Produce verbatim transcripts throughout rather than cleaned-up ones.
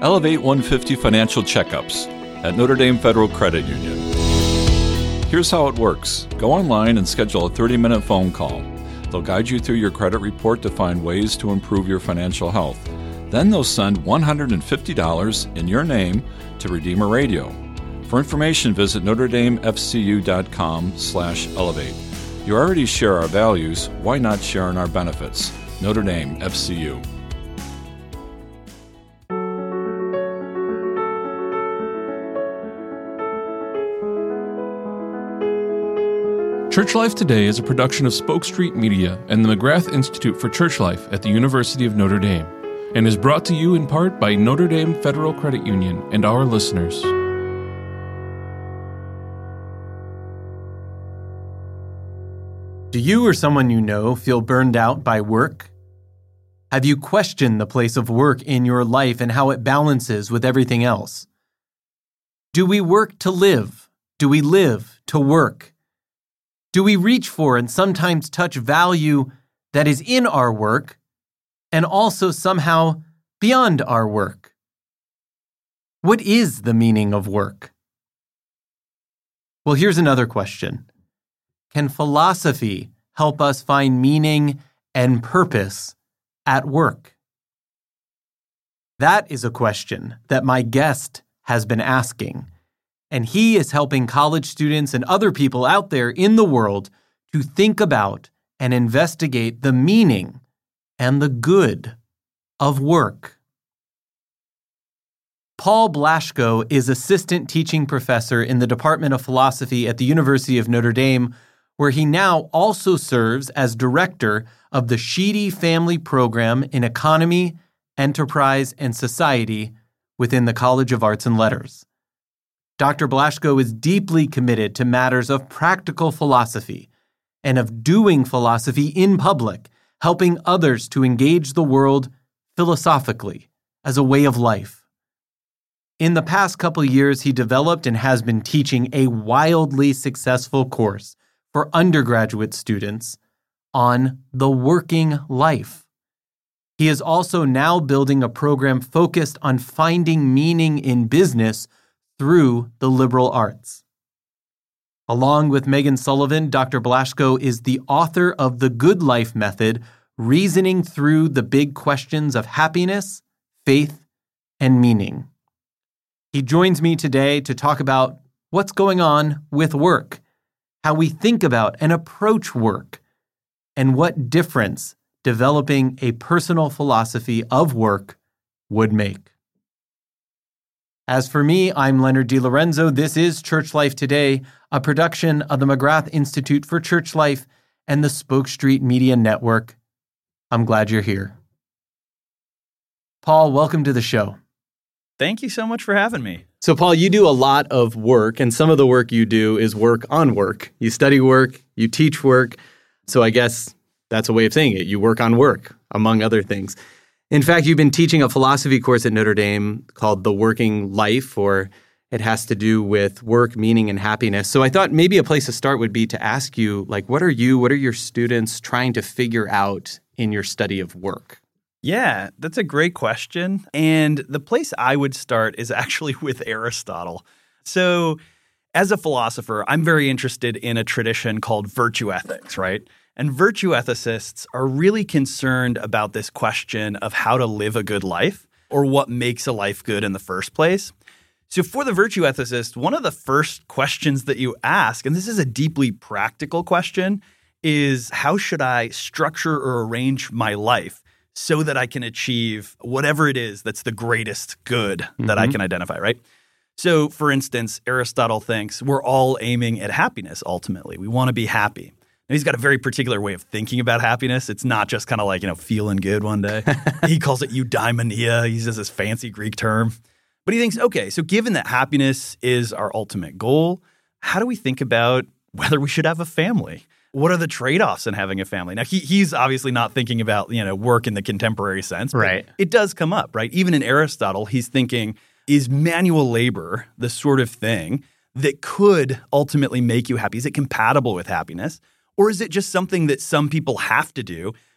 Elevate one fifty Financial Checkups at Notre Dame Federal Credit Union. Here's how it works. Go online and schedule a thirty-minute phone call. They'll guide you through your credit report to find ways to improve your financial health. Then they'll send one hundred fifty dollars in your name to Redeemer Radio. For information, visit NotreDameFCU.com slash elevate. You already share our values. Why not share in our benefits? Notre Dame F C U. Church Life Today is a production of Spoke Street Media and the McGrath Institute for Church Life at the University of Notre Dame, and is brought to you in part by Notre Dame Federal Credit Union and our listeners. Do you or someone you know feel burned out by work? Have you questioned the place of work in your life and how it balances with everything else? Do we work to live? Do we live to work? Do we reach for and sometimes touch value that is in our work and also somehow beyond our work? What is the meaning of work? Well, here's another question. Can philosophy help us find meaning and purpose at work? That is a question that my guest has been asking. And he is helping college students and other people out there in the world to think about and investigate the meaning and the good of work. Paul Blaschko is assistant teaching professor in the Department of Philosophy at the University of Notre Dame, where he now also serves as director of the Sheedy Family Program in Economy, Enterprise, and Society within the College of Arts and Letters. Doctor Blaschko is deeply committed to matters of practical philosophy and of doing philosophy in public, helping others to engage the world philosophically as a way of life. In the past couple years, he developed and has been teaching a wildly successful course for undergraduate students on the working life. He is also now building a program focused on finding meaning in business through the liberal arts. Along with Megan Sullivan, Doctor Blaschko is the author of The Good Life Method, reasoning through the big questions of happiness, faith, and meaning. He joins me today to talk about what's going on with work, how we think about and approach work, and what difference developing a personal philosophy of work would make. As for me, I'm Leonard DiLorenzo. This is Church Life Today, a production of the McGrath Institute for Church Life and the Spoke Street Media Network. I'm glad you're here. Paul, welcome to the show. Thank you so much for having me. So, Paul, you do a lot of work, and some of the work you do is work on work. You study work, you teach work, so I guess that's a way of saying it. You work on work, among other things. In fact, you've been teaching a philosophy course at Notre Dame called The Working Life, or it has to do with work, meaning, and happiness. So I thought maybe a place to start would be to ask you, like, what are you, what are your students trying to figure out in your study of work? Yeah, that's a great question. And the place I would start is actually with Aristotle. So as a philosopher, I'm very interested in a tradition called virtue ethics, right? And virtue ethicists are really concerned about this question of how to live a good life or what makes a life good in the first place. So for the virtue ethicist, one of the first questions that you ask, and this is a deeply practical question, is how should I structure or arrange my life so that I can achieve whatever it is that's the greatest good mm-hmm. that I can identify, right? So for instance, Aristotle thinks we're all aiming at happiness ultimately. We want to be happy. And he's got a very particular way of thinking about happiness. It's not just kind of like, you know, feeling good one day. He calls it eudaimonia. He uses this fancy Greek term. But he thinks, okay, so given that happiness is our ultimate goal, how do we think about whether we should have a family? What are the trade-offs in having a family? Now, he, he's obviously not thinking about, you know, work in the contemporary sense. But right. It does come up, right? Even in Aristotle, he's thinking, is manual labor the sort of thing that could ultimately make you happy? Is it compatible with happiness? Or is it just something that some people have to do,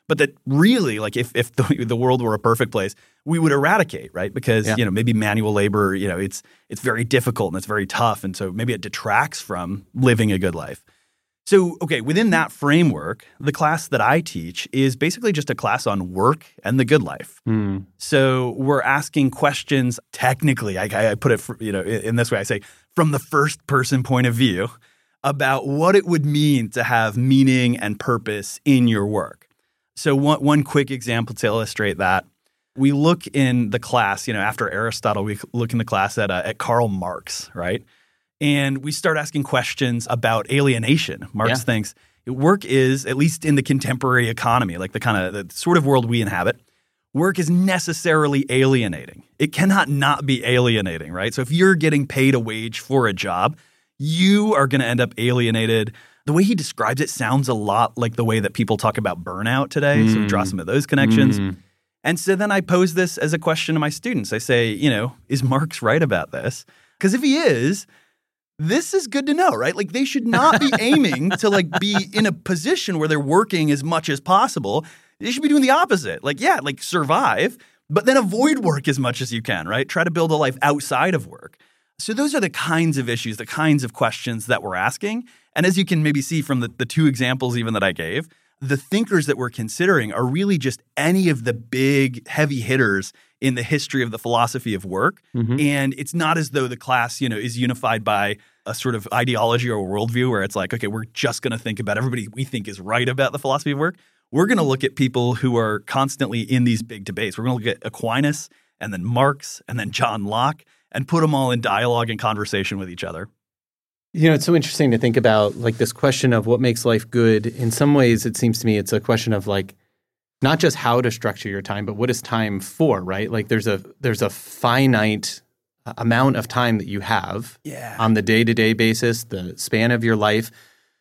but that really, like if if the, the world were a perfect place, we would eradicate, right? Because, yeah. you know, maybe manual labor, you know, it's it's very difficult and it's very tough. And so maybe it detracts from living a good life. So, okay, within that framework, the class that I teach is basically just a class on work and the good life. Mm. So we're asking questions technically, I, I put it, for, you know, in this way, I say from the first person point of view about what it would mean to have meaning and purpose in your work. So one, one quick example to illustrate that, we look in the class, you know, after Aristotle, we look in the class at, uh, at Karl Marx, right? And we start asking questions about alienation. Marx yeah. thinks work is, at least in the contemporary economy, like the kind of the sort of world we inhabit, work is necessarily alienating. It cannot not be alienating, right? So if you're getting paid a wage for a job, you are going to end up alienated. The way he describes it sounds a lot like the way that people talk about burnout today. Mm. So we draw some of those connections. Mm. And so then I pose this as a question to my students. I say, you know, is Marx right about this? Because if he is, this is good to know, right? Like they should not be aiming to like be in a position where they're working as much as possible. They should be doing the opposite. Like, yeah, like survive, but then avoid work as much as you can, right? Try to build a life outside of work. So those are the kinds of issues, the kinds of questions that we're asking. And as you can maybe see from the, the two examples even that I gave, the thinkers that we're considering are really just any of the big heavy hitters in the history of the philosophy of work. Mm-hmm. And it's not as though the class, you know, is unified by a sort of ideology or a worldview where it's like, okay, we're just going to think about everybody we think is right about the philosophy of work. We're going to look at people who are constantly in these big debates. We're going to look at Aquinas and then Marx and then John Locke and put them all in dialogue and conversation with each other. You know, it's so interesting to think about like this question of what makes life good. In some ways, it seems to me it's a question of like not just how to structure your time, but what is time for, right? Like there's a there's a finite amount of time that you have yeah. on the day-to-day basis, the span of your life.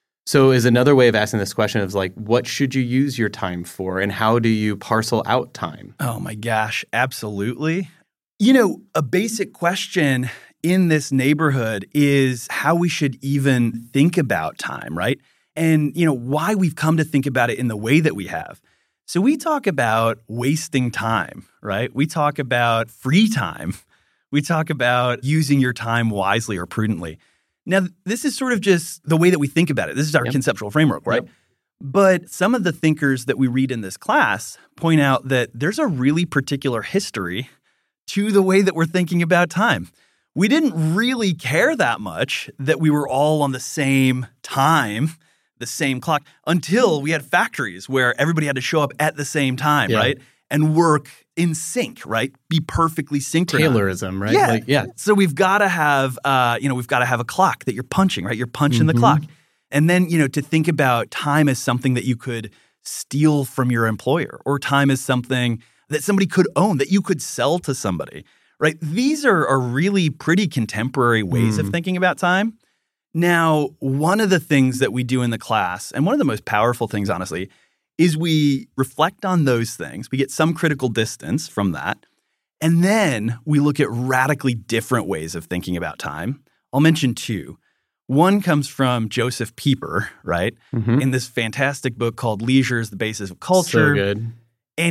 So is another way of asking this question is like, what should you use your time for and how do you parcel out time? Oh my gosh, absolutely. You know, a basic question in this neighborhood is how we should even think about time, right? And, you know, why we've come to think about it in the way that we have. So we talk about wasting time, right? We talk about free time. We talk about using your time wisely or prudently. Now, this is sort of just the way that we think about it. This is our yep. conceptual framework, right? Yep. But some of the thinkers that we read in this class point out that there's a really particular history to the way that we're thinking about time. We didn't really care that much that we were all on the same time, the same clock, until we had factories where everybody had to show up at the same time, yeah. right? And work in sync, right? Be perfectly synchronized. Taylorism, right? Yeah. Like, yeah. So we've got to have, uh, you know, we've got to have a clock that you're punching, right? You're punching mm-hmm. the clock. And then, you know, to think about time as something that you could steal from your employer, or time as something that somebody could own, that you could sell to somebody, right? These are, are really pretty contemporary ways mm. of thinking about time. Now, one of the things that we do in the class, and one of the most powerful things, honestly, is we reflect on those things. We get some critical distance from that. And then we look at radically different ways of thinking about time. I'll mention two. One comes from Joseph Pieper, right? Mm-hmm. In this fantastic book called Leisure is the Basis of Culture. So good. And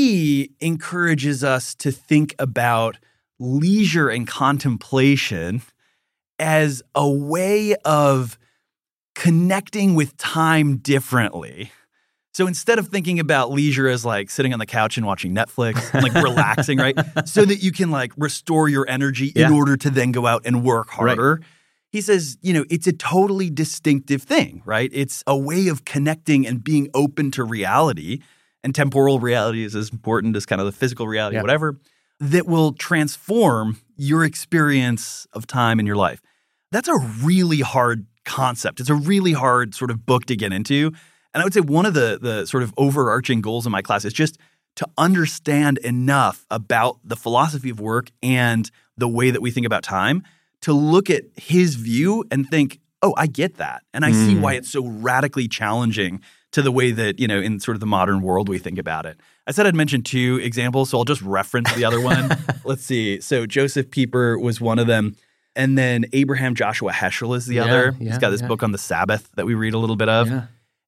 he encourages us to think about leisure and contemplation as a way of connecting with time differently. So instead of thinking about leisure as like sitting on the couch and watching Netflix and like relaxing, right? So that you can like restore your energy yeah. in order to then go out and work harder. Right. He says, you know, it's a totally distinctive thing, right? It's a way of connecting and being open to reality. And temporal reality is as important as kind of the physical reality, yeah. whatever, that will transform your experience of time in your life. That's a really hard concept. It's a really hard sort of book to get into. And I would say one of the the sort of overarching goals in my class is just to understand enough about the philosophy of work and the way that we think about time to look at his view and think, oh, I get that. And I mm. see why it's so radically challenging to the way that, you know, in sort of the modern world we think about it. I said I'd mention two examples, so I'll just reference the other one. Let's see. So Joseph Pieper was one of them. And then Abraham Joshua Heschel is the yeah, other. Yeah, He's got this yeah. book on the Sabbath that we read a little bit of. Yeah.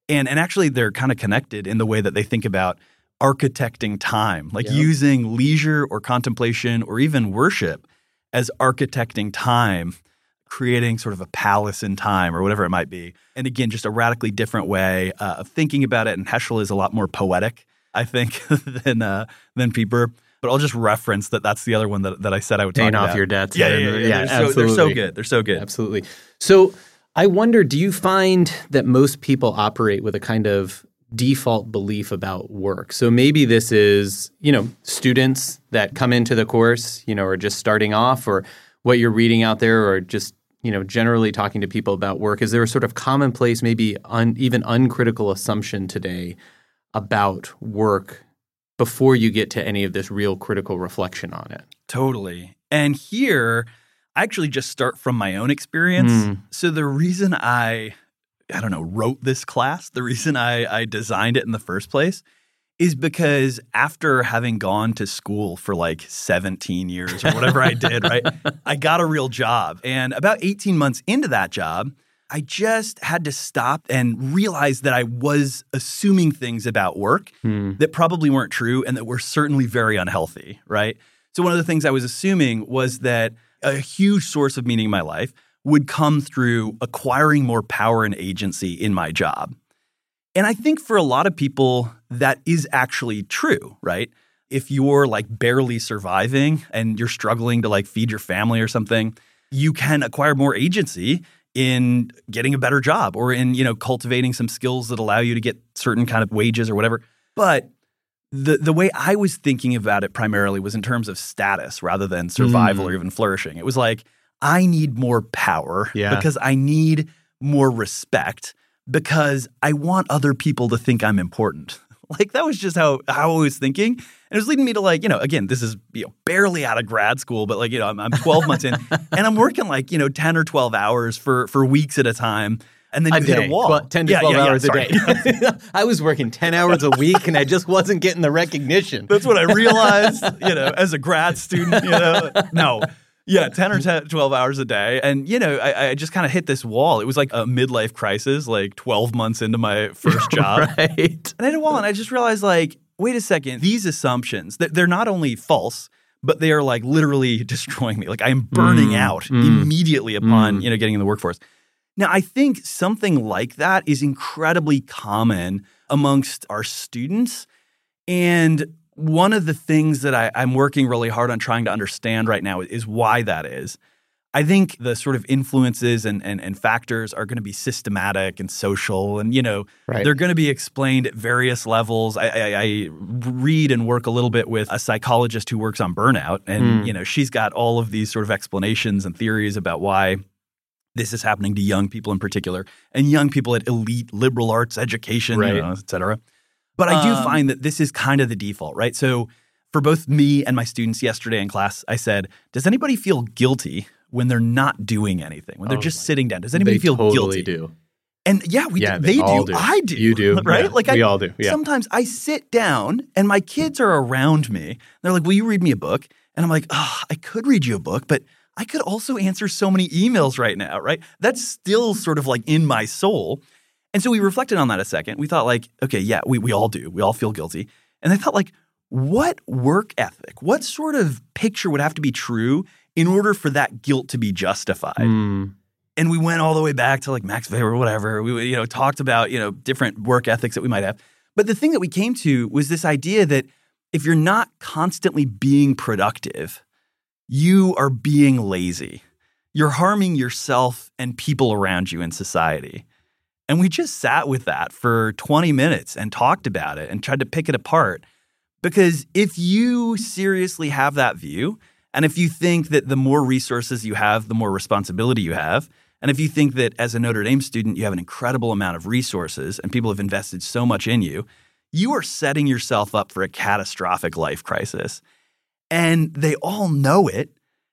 And, and actually, they're kind of connected in the way that they think about architecting time, like Yep. using leisure or contemplation or even worship as architecting time, creating sort of a palace in time or whatever it might be. And again, just a radically different way uh, of thinking about it. And Heschel is a lot more poetic, I think, than uh, than Pieper. But I'll just reference that that's the other one that, that I said I would talk Paying about. off your debts. Yeah, yeah, yeah. yeah. They're, so, they're so absolutely. good. They're so good. Absolutely. So I wonder, do you find that most people operate with a kind of default belief about work? So maybe this is, you know, students that come into the course, you know, are just starting off, or what you're reading out there, or just, you know, generally talking to people about work. Is there a sort of commonplace, maybe un, even uncritical assumption today about work before you get to any of this real critical reflection on it? Totally. And here, I actually just start from my own experience. Mm. So the reason I, I don't know, wrote this class, the reason I, I designed it in the first place is because after having gone to school for like seventeen years or whatever I did, right, I got a real job. And about eighteen months into that job, I just had to stop and realize that I was assuming things about work Hmm. that probably weren't true and that were certainly very unhealthy, right? So one of the things I was assuming was that a huge source of meaning in my life would come through acquiring more power and agency in my job. And I think for a lot of people, that is actually true, right? If you're like barely surviving and you're struggling to like feed your family or something, you can acquire more agency in getting a better job or in, you know, cultivating some skills that allow you to get certain kind of wages or whatever. But the the way I was thinking about it primarily was in terms of status rather than survival Mm. or even flourishing. It was like, I need more power Yeah. because I need more respect because I want other people to think I'm important. Like that was just how, how I was thinking. And it was leading me to like, you know, again, this is you know, barely out of grad school, but like, you know, I'm, I'm twelve months in and I'm working like, you know, ten or twelve hours for, for weeks at a time. And then A you hit day, a wall. Well, ten to Yeah, twelve yeah, yeah, hours sorry. a day. I was working ten hours a week and I just wasn't getting the recognition. That's what I realized, you know, as a grad student, you know. No. Yeah, ten or ten, twelve hours a day. And, you know, I, I just kind of hit this wall. It was like a midlife crisis, like twelve months into my first job. Right. And I hit a wall and I just realized like, wait a second, these assumptions, they're not only false, but they are like literally destroying me. Like I am burning Mm, out mm, immediately upon, mm. you know, getting in the workforce. Now, I think something like that is incredibly common amongst our students. And one of the things that I, I'm working really hard on trying to understand right now is why that is. I think the sort of influences and, and, and factors are going to be systematic and social and, you know, Right. they're going to be explained at various levels. I, I, I read and work a little bit with a psychologist who works on burnout. And, Mm. you know, she's got all of these sort of explanations and theories about why this is happening to young people in particular and young people at elite liberal arts education, Right. you know, et cetera. But I do Um, find that this is kind of the default, right? So for both me and my students yesterday in class, I said, does anybody feel guilty when they're not doing anything, when they're Oh just my- sitting down? Does anybody They feel totally guilty? do. And yeah, we Yeah, do. they They all do. do. I do. You do. Right? Yeah. Like We I, all do. Yeah. Sometimes I sit down and my kids are around me. They're like, will you read me a book? And I'm like, oh, I could read you a book, but I could also answer so many emails right now, right? That's still sort of like in my soul. And so we reflected on that a second. We thought like, okay, yeah, we, we all do. We all feel guilty. And I thought like, what work ethic, what sort of picture would have to be true in order for that guilt to be justified? Mm. And we went all the way back to like Max Weber or whatever. We, you know, talked about, you know, different work ethics that we might have. But the thing that we came to was this idea that if you're not constantly being productive, you are being lazy. You're harming yourself and people around you in society. And we just sat with that for twenty minutes and talked about it and tried to pick it apart. Because if you seriously have that view, and if you think that the more resources you have, the more responsibility you have, and if you think that as a Notre Dame student, you have an incredible amount of resources and people have invested so much in you, you are setting yourself up for a catastrophic life crisis. And they all know it,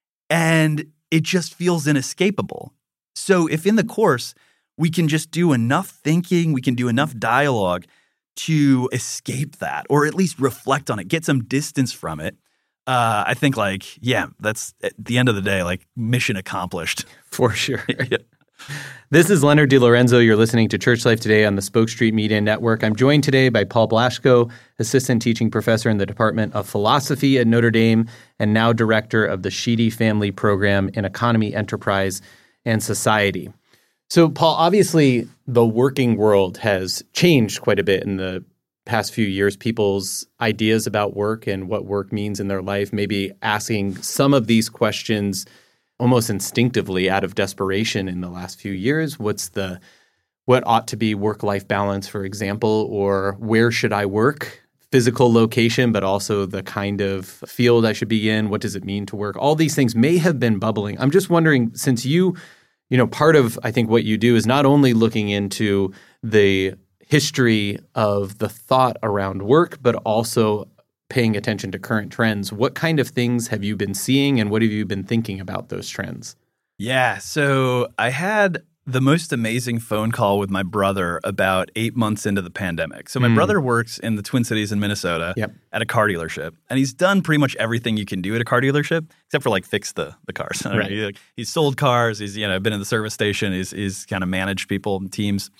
and it just feels inescapable. So if in the course we can just do enough thinking, we can do enough dialogue to escape that, or at least reflect on it, get some distance from it, uh, I think like, yeah, that's at the end of the day, like mission accomplished. For sure. Yeah. This is Leonard DiLorenzo. You're listening to Church Life Today on the Spoke Street Media Network. I'm joined today by Paul Blaschko, Assistant Teaching Professor in the Department of Philosophy at Notre Dame and now Director of the Sheedy Family Program in Economy, Enterprise, and Society. So, Paul, obviously the working world has changed quite a bit in the past few years. People's ideas about work and what work means in their life, maybe asking some of these questions almost instinctively out of desperation in the last few years. What's the, what ought to be work-life balance, for example, or where should I work? Physical location, but also the kind of field I should be in. What does it mean to work? All these things may have been bubbling. I'm just wondering, since you, you know, part of, I think, what you do is not only looking into the history of the thought around work, but also paying attention to current trends. What kind of things have you been seeing and what have you been thinking about those trends? Yeah, so I had the most amazing phone call with my brother about eight months into the pandemic. So my mm. brother works in the Twin Cities in Minnesota yep. at a car dealership, and he's done pretty much everything you can do at a car dealership except for like fix the the cars. Right. He, he's sold cars. He's you know been in the service station. He's he's kind of managed people and teams.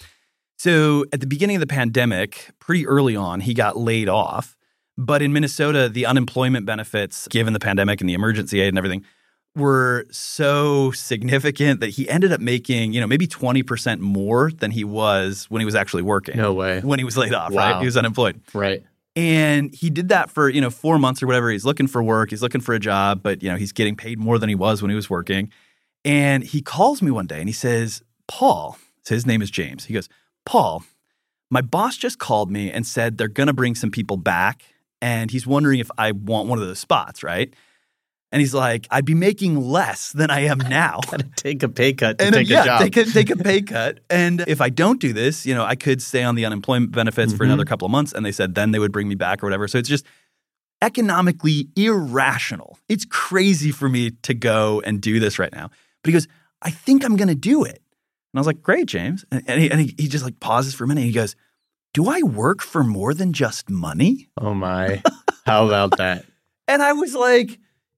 So at the beginning of the pandemic, pretty early on, he got laid off. But in Minnesota, the unemployment benefits, given the pandemic and the emergency aid and everything, were so significant that he ended up making, you know, maybe twenty percent more than he was when he was actually working. No way. When he was laid off, Wow. right? He was unemployed. Right. And he did that for, you know, four months or whatever. He's looking for work. He's looking for a job, but, you know, he's getting paid more than he was when he was working. And he calls me one day and he says, Paul, so his name is James. He goes, Paul, my boss just called me and said they're going to bring some people back. And he's wondering if I want one of those spots, right? And he's like, I'd be making less than I am now. Gotta take a pay cut to and, take yeah, a job. take a, take a pay cut. And if I don't do this, you know, I could stay on the unemployment benefits mm-hmm. for another couple of months. And they said then they would bring me back or whatever. So it's just economically irrational. It's crazy for me to go and do this right now. But he goes, I think I'm going to do it. And I was like, great, James. And, and, he, and he, he just like pauses for a minute. And he goes, do I work for more than just money? Oh my. How about that? And I was like,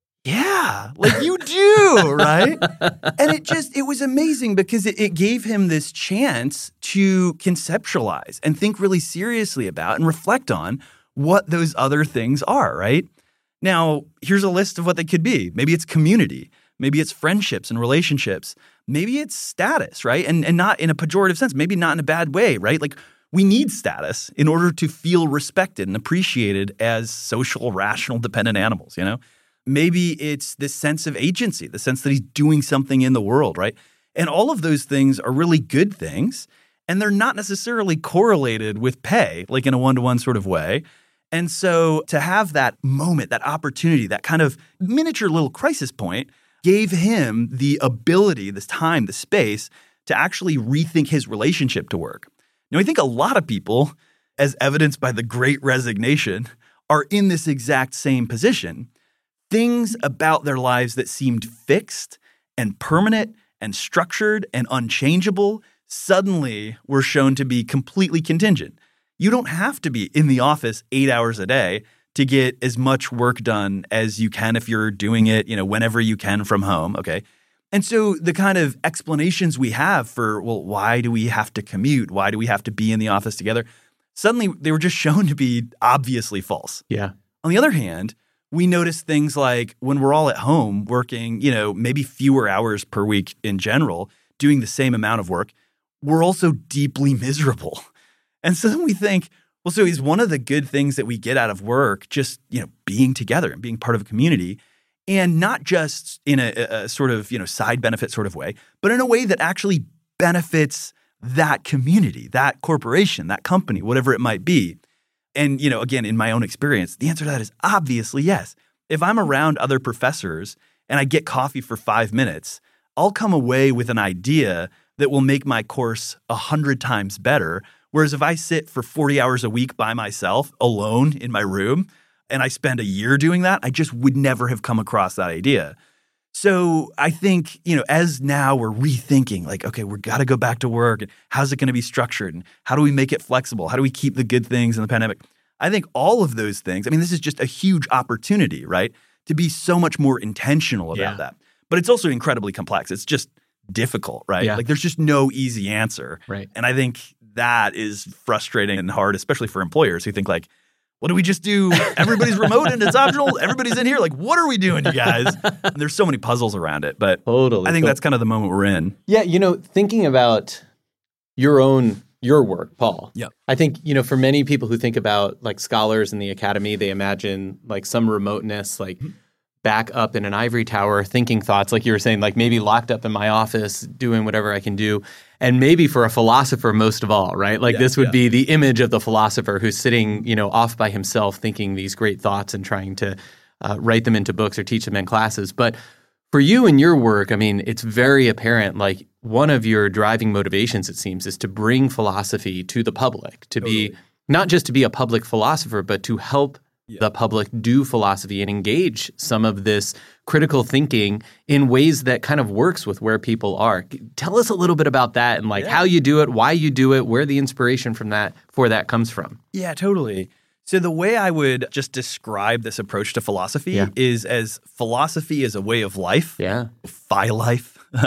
yeah, like you do, right? And it just, it was amazing because it, it gave him this chance to conceptualize and think really seriously about and reflect on what those other things are, right? Now, here's a list of what they could be. Maybe it's community. Maybe it's friendships and relationships. Maybe it's status, right? And, and not in a pejorative sense, maybe not in a bad way, right? Like, we need status in order to feel respected and appreciated as social, rational, dependent animals, you know? Maybe it's this sense of agency, the sense that he's doing something in the world, right? And all of those things are really good things, and they're not necessarily correlated with pay, like in a one-to-one sort of way. And so to have that moment, that opportunity, that kind of miniature little crisis point gave him the ability, this time, the space to actually rethink his relationship to work. Now, I think a lot of people, as evidenced by the Great Resignation, are in this exact same position. Things about their lives that seemed fixed and permanent and structured and unchangeable suddenly were shown to be completely contingent. You don't have to be in the office eight hours a day to get as much work done as you can if you're doing it, you know, whenever you can from home, okay? And so the kind of explanations we have for, well, why do we have to commute? Why do we have to be in the office together? Suddenly, they were just shown to be obviously false. Yeah. On the other hand, we notice things like when we're all at home working, you know, maybe fewer hours per week in general, doing the same amount of work, we're also deeply miserable. And so then we think, well, so is one of the good things that we get out of work just, you know, being together and being part of a community? And not just in a, a sort of, you know, side benefit sort of way, but in a way that actually benefits that community, that corporation, that company, whatever it might be. And, you know, again, in my own experience, the answer to that is obviously yes. If I'm around other professors and I get coffee for five minutes, I'll come away with an idea that will make my course a hundred times better. Whereas if I sit for forty hours a week by myself, alone in my room, and I spend a year doing that, I just would never have come across that idea. So I think, you know, as now we're rethinking, like, okay, we've got to go back to work. And how's it going to be structured? And how do we make it flexible? How do we keep the good things in the pandemic? I think all of those things, I mean, this is just a huge opportunity, right, to be so much more intentional about yeah. that. But it's also incredibly complex. It's just difficult, right? Yeah. Like there's just no easy answer. Right. And I think that is frustrating and hard, especially for employers who think like, what do we just do? Everybody's remote and it's optional. Everybody's in here. Like, what are we doing, you guys? And there's so many puzzles around it. But Totally. I think that's kind of the moment we're in. Yeah, you know, thinking about your own your work, Paul. Yeah. I think, you know, for many people who think about like scholars in the academy, they imagine like some remoteness, like mm-hmm. back up in an ivory tower, thinking thoughts, like you were saying, like maybe locked up in my office, doing whatever I can do. And maybe for a philosopher, most of all, right? Like yeah, this would yeah. be the image of the philosopher who's sitting, you know, off by himself, thinking these great thoughts and trying to uh, write them into books or teach them in classes. But for you and your work, I mean, it's very apparent, like one of your driving motivations, it seems, is to bring philosophy to the public, to totally. be not just to be a public philosopher, but to help yeah. the public do philosophy and engage some of this critical thinking in ways that kind of works with where people are. Tell us a little bit about that and like yeah. how you do it, why you do it, where the inspiration from that for that comes from. Yeah, totally. So the way I would just describe this approach to philosophy yeah. is as philosophy is a way of life. Yeah. Phi life.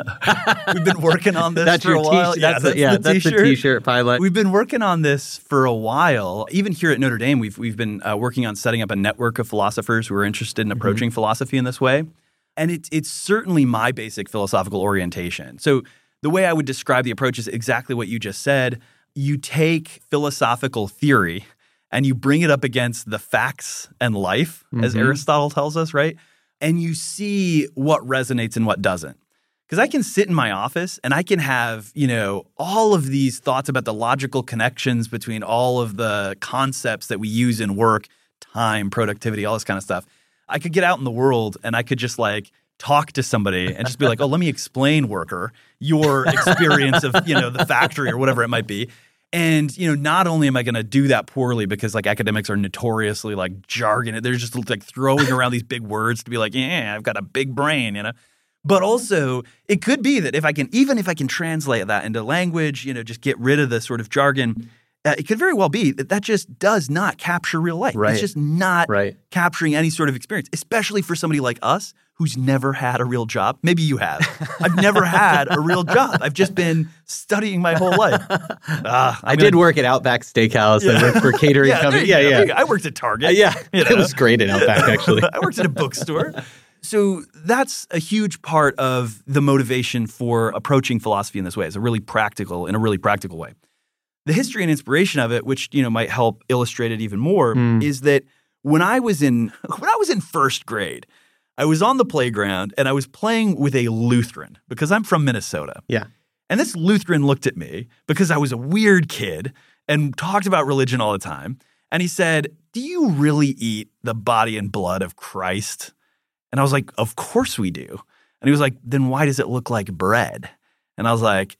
We've been working on this that's for your a while. T- yeah, that's, that's, a, yeah, the that's the t-shirt, Phi life. We've been working on this for a while. Even here at Notre Dame, we've we've been uh, working on setting up a network of philosophers who are interested in approaching mm-hmm. philosophy in this way. And it's it's certainly my basic philosophical orientation. So the way I would describe the approach is exactly what you just said. You take philosophical theory and you bring it up against the facts and life, mm-hmm. as Aristotle tells us, right? And you see what resonates and what doesn't. Because I can sit in my office and I can have, you know, all of these thoughts about the logical connections between all of the concepts that we use in work, time, productivity, all this kind of stuff. I could get out in the world and I could just like talk to somebody and just be like, oh, let me explain, worker, your experience of, you know, the factory or whatever it might be. And, you know, not only am I going to do that poorly because like academics are notoriously like jargon, they're just like throwing around these big words to be like, yeah, I've got a big brain, you know. But also it could be that if I can, even if I can translate that into language, you know, just get rid of the sort of jargon, uh, it could very well be that that just does not capture real life. Right. It's just not right. capturing any sort of experience, especially for somebody like us who's never had a real job. Maybe you have. I've never had a real job. I've just been studying my whole life. Uh, I did work at Outback Steakhouse. Yeah. I worked for catering yeah, company. Yeah, yeah, yeah. I worked at Target. Uh, yeah, you know? It was great at Outback, actually. I worked at a bookstore. So that's a huge part of the motivation for approaching philosophy in this way. It's a really practical, in a really practical way. The history and inspiration of it, which you know might help illustrate it even more, mm. is that when I was in when I was in first grade, I was on the playground and I was playing with a Lutheran because I'm from Minnesota. Yeah. And this Lutheran looked at me because I was a weird kid and talked about religion all the time. And he said, "Do you really eat the body and blood of Christ?" And I was like, "Of course we do." And he was like, "Then why does it look like bread?" And I was like,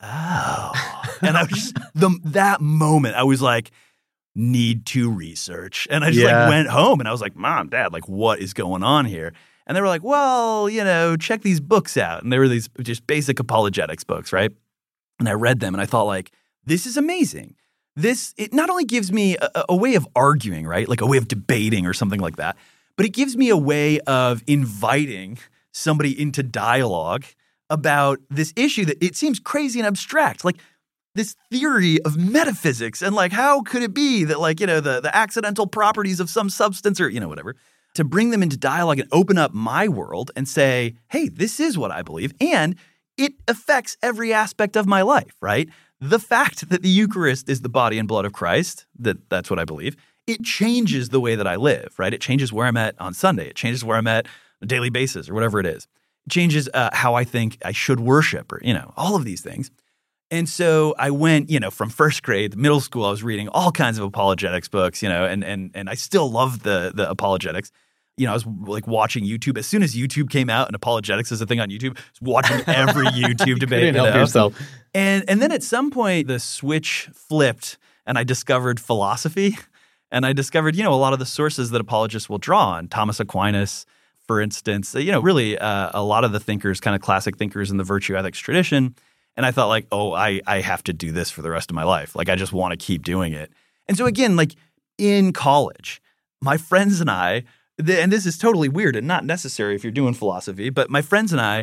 "Oh." And I was just, the, that moment, I was like, need to research. And I just yeah. like went home and I was like, Mom, Dad, like what is going on here? And they were like, well, you know, check these books out. And they were these just basic apologetics books, right? And I read them and I thought like, this is amazing. This, it not only gives me a, a way of arguing, right? Like a way of debating or something like that, but it gives me a way of inviting somebody into dialogue about this issue that it seems crazy and abstract. Like this theory of metaphysics and like how could it be that like, you know, the, the accidental properties of some substance or, you know, whatever, to bring them into dialogue and open up my world and say, hey, this is what I believe. And it affects every aspect of my life, right? The fact that the Eucharist is the body and blood of Christ, that that's what I believe, it changes the way that I live, right? It changes where I'm at on Sunday. It changes where I'm at on a daily basis or whatever it is. It changes uh, how I think I should worship or, you know, all of these things. And so I went, you know, from first grade to middle school, I was reading all kinds of apologetics books, you know, and and and I still love the the apologetics. You know, I was like watching YouTube. As soon as YouTube came out and apologetics is a thing on YouTube, I was watching every YouTube debate. You couldn't help know? yourself. And and then at some point the switch flipped and I discovered philosophy. And I discovered, you know, a lot of the sources that apologists will draw on. Thomas Aquinas, for instance, you know, really uh, a lot of the thinkers, kind of classic thinkers in the virtue ethics tradition. And I thought like, oh, I, I have to do this for the rest of my life. Like, I just want to keep doing it. And so again, like in college, my friends and I, and this is totally weird and not necessary if you're doing philosophy, but my friends and I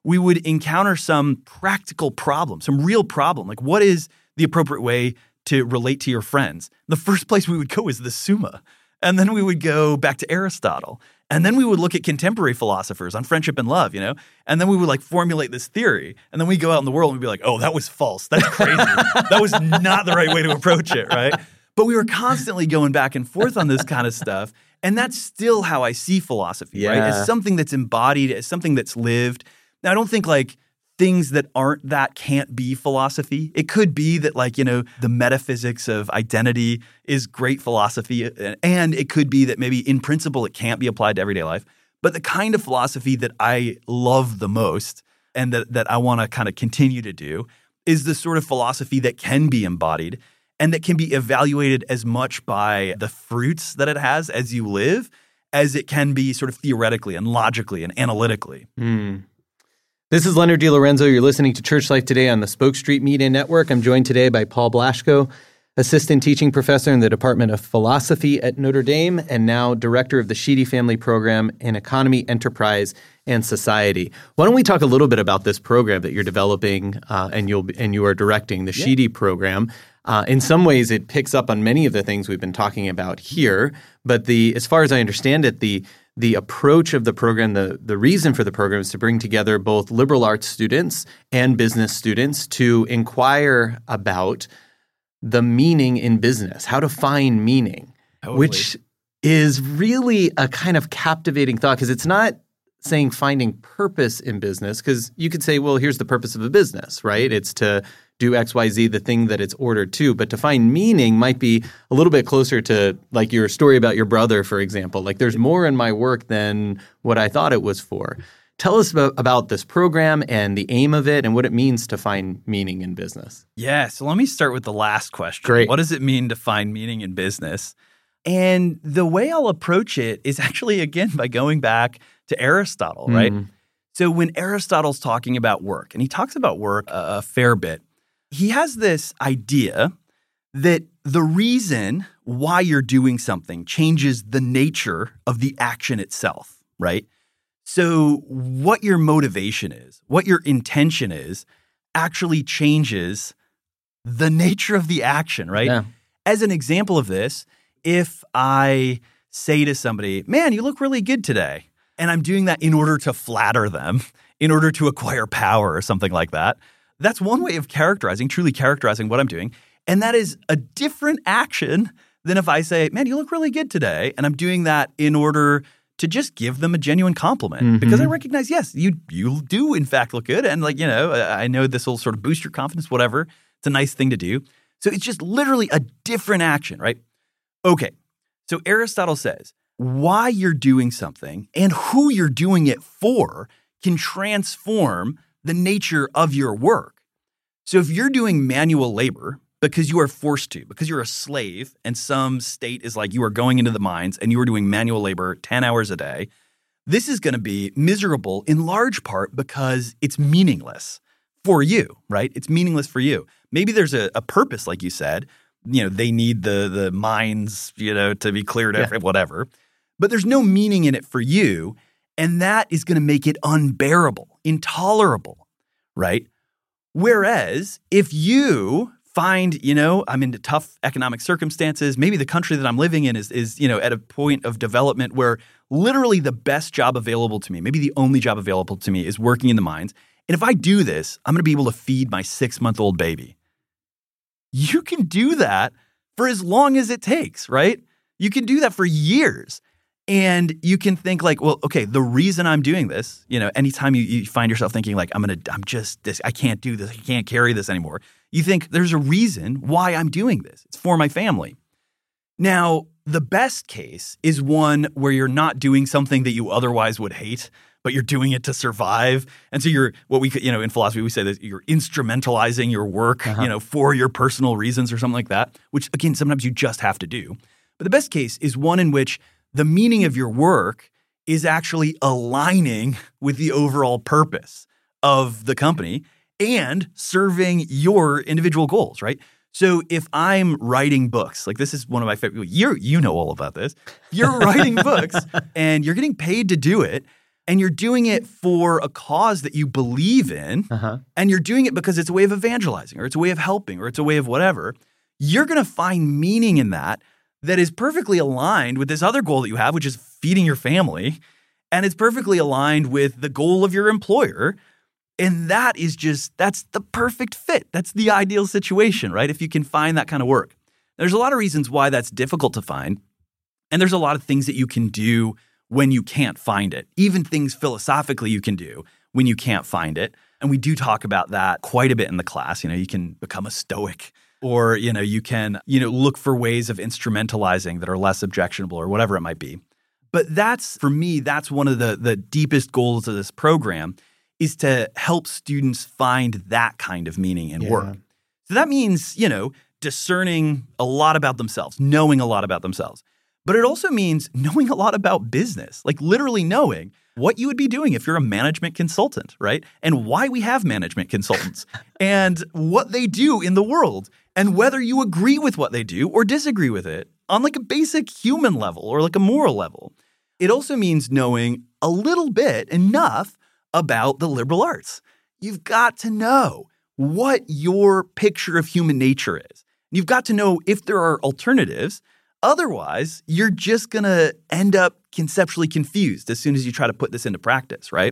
we would encounter some practical problem, some real problem. Like, what is the appropriate way to relate to your friends? The first place we would go is the Summa. And then we would go back to Aristotle. And then we would look at contemporary philosophers on friendship and love, you know? And then we would like formulate this theory. And then we go out in the world and we'd be like, oh, that was false. That's crazy. That was not the right way to approach it, right? But we were constantly going back and forth on this kind of stuff. And that's still how I see philosophy, Yeah. right? As something that's embodied, as something that's lived. Now, I don't think like things that aren't that can't be philosophy. It could be that like, you know, the metaphysics of identity is great philosophy. And it could be that maybe in principle it can't be applied to everyday life. But the kind of philosophy that I love the most and that, that I want to kind of continue to do is the sort of philosophy that can be embodied and that can be evaluated as much by the fruits that it has as you live as it can be sort of theoretically and logically and analytically. Mm. This is Leonard DiLorenzo. You're listening to Church Life Today on the Spoke Street Media Network. I'm joined today by Paul Blaschko, Assistant Teaching Professor in the Department of Philosophy at Notre Dame and now Director of the Sheedy Family Program in Economy, Enterprise, and Society. Why don't we talk a little bit about this program that you're developing uh, and you'll and you are directing, the yeah. Sheedy program. Uh, in some ways, it picks up on many of the things we've been talking about here. But the as far as I understand it, the The approach of the program, the, the reason for the program is to bring together both liberal arts students and business students to inquire about the meaning in business, how to find meaning, totally. Which is really a kind of captivating thought because it's not saying finding purpose in business because you could say, well, here's the purpose of a business, right? It's to do X, Y, Z, the thing that it's ordered to. But to find meaning might be a little bit closer to like your story about your brother, for example. Like there's more in my work than what I thought it was for. Tell us about, about this program and the aim of it and what it means to find meaning in business. Yeah, so let me start with the last question. Great. What does it mean to find meaning in business? And the way I'll approach it is actually, again, by going back to Aristotle, Mm. right? So when Aristotle's talking about work, and he talks about work a, a fair bit, he has this idea that the reason why you're doing something changes the nature of the action itself, right? So what your motivation is, what your intention is, actually changes the nature of the action, right? Yeah. As an example of this, if I say to somebody, man, you look really good today, and I'm doing that in order to flatter them, in order to acquire power or something like that, that's one way of characterizing, truly characterizing what I'm doing. And that is a different action than if I say, man, you look really good today. And I'm doing that in order to just give them a genuine compliment Mm-hmm. because I recognize, yes, you you do in fact look good. And like, you know, I know this will sort of boost your confidence, whatever. It's a nice thing to do. So it's just literally a different action, right? Okay. So Aristotle says why you're doing something and who you're doing it for can transform the nature of your work. So if you're doing manual labor because you are forced to, because you're a slave and some state is like you are going into the mines and you are doing manual labor ten hours a day, this is going to be miserable in large part because it's meaningless for you, right? It's meaningless for you. Maybe there's a, a purpose, like you said. You know, they need the the mines, you know, to be cleared, Yeah. whatever. But there's no meaning in it for you. And that is going to make it unbearable, intolerable, right? Whereas if you find, you know, I'm in tough economic circumstances, maybe the country that I'm living in is, is, you know, at a point of development where literally the best job available to me, maybe the only job available to me is working in the mines. And if I do this, I'm going to be able to feed my six-month-old baby. You can do that for as long as it takes, right? You can do that for years. And you can think like, well, okay, the reason I'm doing this, you know, anytime you, you find yourself thinking like, I'm going to, I'm just this, I can't do this, I can't carry this anymore. You think there's a reason why I'm doing this. It's for my family. Now, the best case is one where you're not doing something that you otherwise would hate, but you're doing it to survive. And so you're, what we, you know, in philosophy, we say that you're instrumentalizing your work, Uh-huh. you know, for your personal reasons or something like that, which again, sometimes you just have to do. But the best case is one in which the meaning of your work is actually aligning with the overall purpose of the company and serving your individual goals, right? So if I'm writing books, like this is one of my favorite, you you know all about this. You're writing books and you're getting paid to do it. and you're doing it for a cause that you believe in, Uh-huh. and you're doing it because it's a way of evangelizing or it's a way of helping or it's a way of whatever, you're going to find meaning in that that is perfectly aligned with this other goal that you have, which is feeding your family. And it's perfectly aligned with the goal of your employer. And that is just, that's the perfect fit. That's the ideal situation, right? If you can find that kind of work. There's a lot of reasons why that's difficult to find. And there's a lot of things that you can do when you can't find it. Even things philosophically you can do when you can't find it. And we do talk about that quite a bit in the class. You know, you can become a stoic, or, you know, you can, you know, look for ways of instrumentalizing that are less objectionable or whatever it might be. But that's, for me, that's one of the, the deepest goals of this program, is to help students find that kind of meaning in Yeah. work. So that means, you know, discerning a lot about themselves, knowing a lot about themselves. But it also means knowing a lot about business, like literally knowing what you would be doing if you're a management consultant, right? And why we have management consultants and what they do in the world and whether you agree with what they do or disagree with it on like a basic human level or like a moral level. It also means knowing a little bit, enough about the liberal arts. You've got to know what your picture of human nature is. You've got to know if there are alternatives. Otherwise, you're just going to end up conceptually confused as soon as you try to put this into practice, right?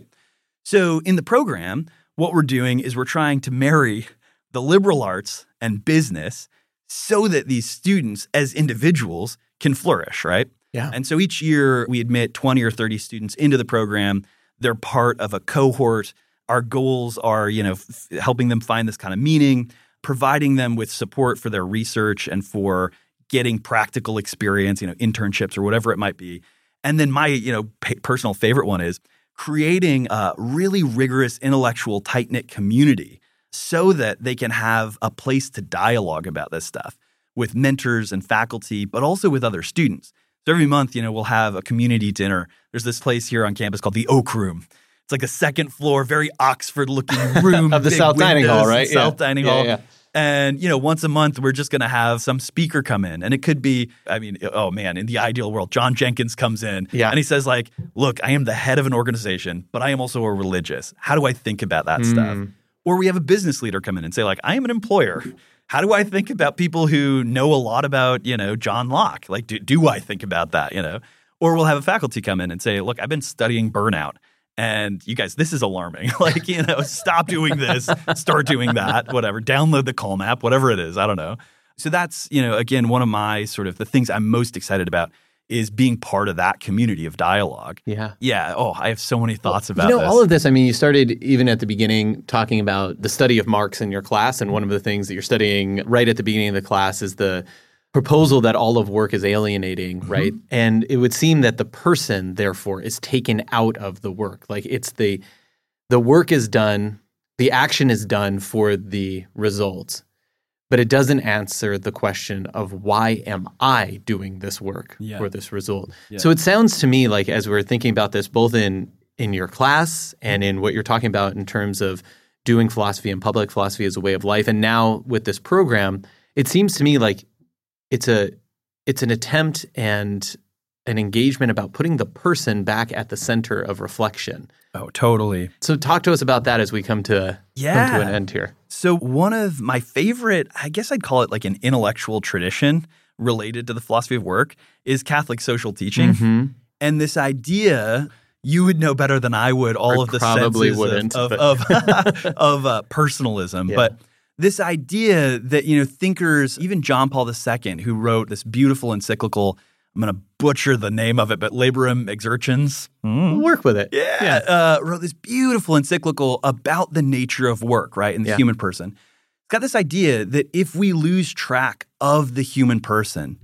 So in the program, what we're doing is we're trying to marry the liberal arts and business so that these students as individuals can flourish, right? Yeah. And so each year we admit twenty or thirty students into the program. They're part of a cohort. Our goals are, you know, f- helping them find this kind of meaning, providing them with support for their research and for getting practical experience, you know, internships or whatever it might be. And then my, you know, p- personal favorite one is creating a really rigorous, intellectual, tight-knit community so that they can have a place to dialogue about this stuff with mentors and faculty, but also with other students. So every month, you know, we'll have a community dinner. There's this place here on campus called the Oak Room. It's like a second floor, very Oxford-looking room. Of the big South Dining windows, Hall, right? South Yeah. Dining Yeah, Hall. yeah. And, you know, once a month, we're just going to have some speaker come in. And it could be, I mean, oh, man, in the ideal world, John Jenkins comes in. Yeah. And he says, like, look, I am the head of an organization, but I am also a religious. How do I think about that Mm. stuff? Or we have a business leader come in and say, like, I am an employer. How do I think about people who know a lot about, you know, John Locke? Like, do, do I think about that, you know? Or we'll have a faculty come in and say, look, I've been studying burnout. And you guys, this is alarming. Like, you know, stop doing this, start doing that, whatever. Download the Calm app, whatever it is. I don't know. So that's, you know, again, one of my sort of the things I'm most excited about is being part of that community of dialogue. Yeah. Yeah. Oh, I have so many thoughts about You know, this. all of this, I mean, you started even at the beginning talking about the study of Marx in your class. And one of the things that you're studying right at the beginning of the class is the proposal that all of work is alienating, Mm-hmm. right? And it would seem that the person, therefore, is taken out of the work. Like it's the the work is done, the action is done for the results, but it doesn't answer the question of why am I doing this work Yeah. for this result? Yeah. So it sounds to me like as we're thinking about this, both in in your class and in what you're talking about in terms of doing philosophy and public philosophy as a way of life, and now with this program, it seems to me like it's a it's an attempt and an engagement about putting the person back at the center of reflection. Oh, totally. So talk to us about that as we come to Yeah. come to an end here. So one of my favorite, I guess I'd call it like an intellectual tradition related to the philosophy of work, is Catholic social teaching. Mm-hmm. And this idea, you would know better than I would, all I of the probably senses wouldn't, of, but- of, of, of uh, personalism. Yeah. But this idea that, you know, thinkers, even John Paul the Second, who wrote this beautiful encyclical, I'm going to butcher the name of it, but Laborum Exercens. We'll work with it. Yeah, Uh, wrote this beautiful encyclical about the nature of work, right, and the Yeah. human person. It's got this idea that if we lose track of the human person,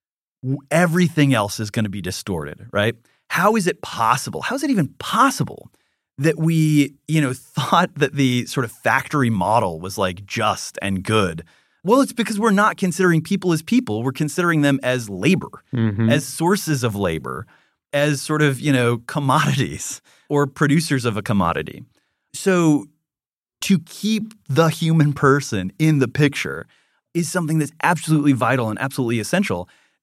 w- everything else is going to be distorted, right? How is it possible? How is it even possible that we, you know, thought that the sort of factory model was like just and good? Well, it's because we're not considering people as people. We're considering them as labor, Mhm. as sources of labor, as sort of, you know, commodities or producers of a commodity. So to keep the human person in the picture is something that's absolutely vital and absolutely essential.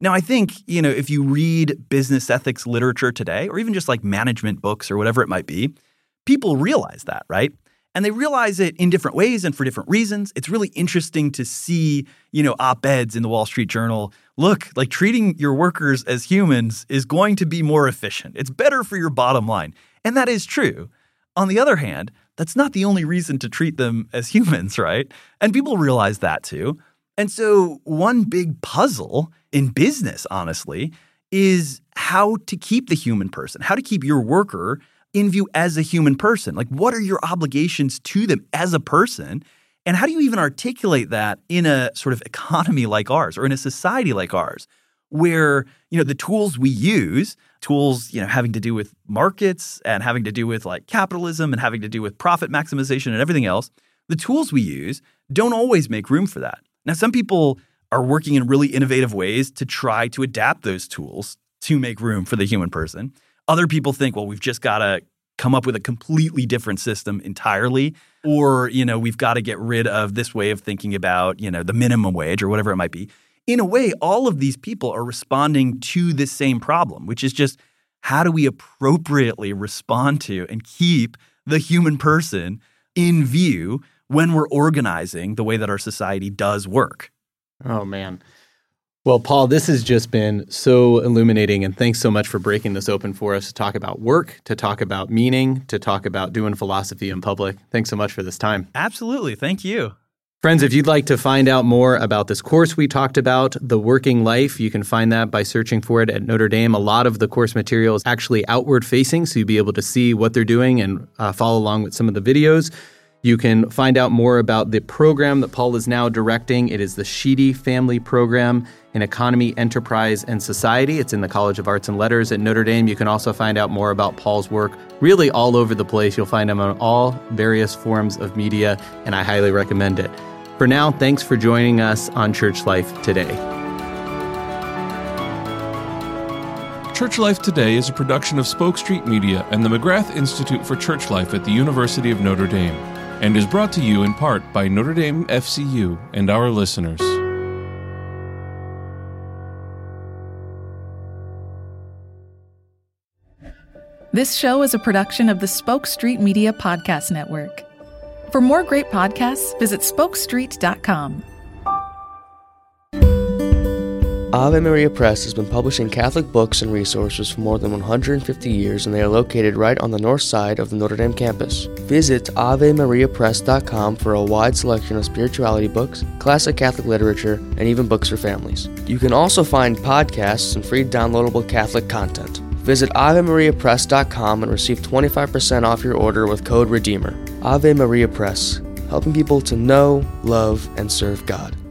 Now, I think, you know, if you read business ethics literature today, or even just like management books or whatever it might be, people realize that, right? And they realize it in different ways and for different reasons. It's really interesting to see, you know, op-eds in the Wall Street Journal. Look, like treating your workers as humans is going to be more efficient. It's better for your bottom line. And that is true. On the other hand, that's not the only reason to treat them as humans, right? And people realize that too. And so one big puzzle in business, honestly, is how to keep the human person, how to keep your worker in view as a human person. Like, what are your obligations to them as a person? And how do you even articulate that in a sort of economy like ours or in a society like ours where, you know, the tools we use, tools, you know, having to do with markets and having to do with like capitalism and having to do with profit maximization and everything else, the tools we use don't always make room for that. Now, some people are working in really innovative ways to try to adapt those tools to make room for the human person. Other people think, well, we've just got to come up with a completely different system entirely, or, you know, we've got to get rid of this way of thinking about, you know, the minimum wage or whatever it might be. In a way, all of these people are responding to this same problem, which is just how do we appropriately respond to and keep the human person in view when we're organizing the way that our society does work? Oh, man. Well, Paul, this has just been so illuminating, and thanks so much for breaking this open for us to talk about work, to talk about meaning, to talk about doing philosophy in public. Thanks so much for this time. Absolutely. Thank you. Friends, if you'd like to find out more about this course we talked about, The Working Life, you can find that by searching for it at Notre Dame. A lot of the course material is actually outward facing, so you'll be able to see what they're doing and uh, follow along with some of the videos. You can find out more about the program that Paul is now directing. It is the Sheedy Family Program in Economy, Enterprise, and Society. It's in the College of Arts and Letters at Notre Dame. You can also find out more about Paul's work really all over the place. You'll find him on all various forms of media, and I highly recommend it. For now, thanks for joining us on Church Life Today. Church Life Today is a production of Spoke Street Media and the McGrath Institute for Church Life at the University of Notre Dame, and is brought to you in part by Notre Dame F C U and our listeners. This show is a production of the Spoke Street Media Podcast Network. For more great podcasts, visit spoke street dot com. Ave Maria Press has been publishing Catholic books and resources for more than one hundred fifty years, and they are located right on the north side of the Notre Dame campus. Visit ave maria press dot com for a wide selection of spirituality books, classic Catholic literature, and even books for families. You can also find podcasts and free downloadable Catholic content. Visit ave maria press dot com and receive twenty-five percent off your order with code REDEEMER. Ave Maria Press, helping people to know, love, and serve God.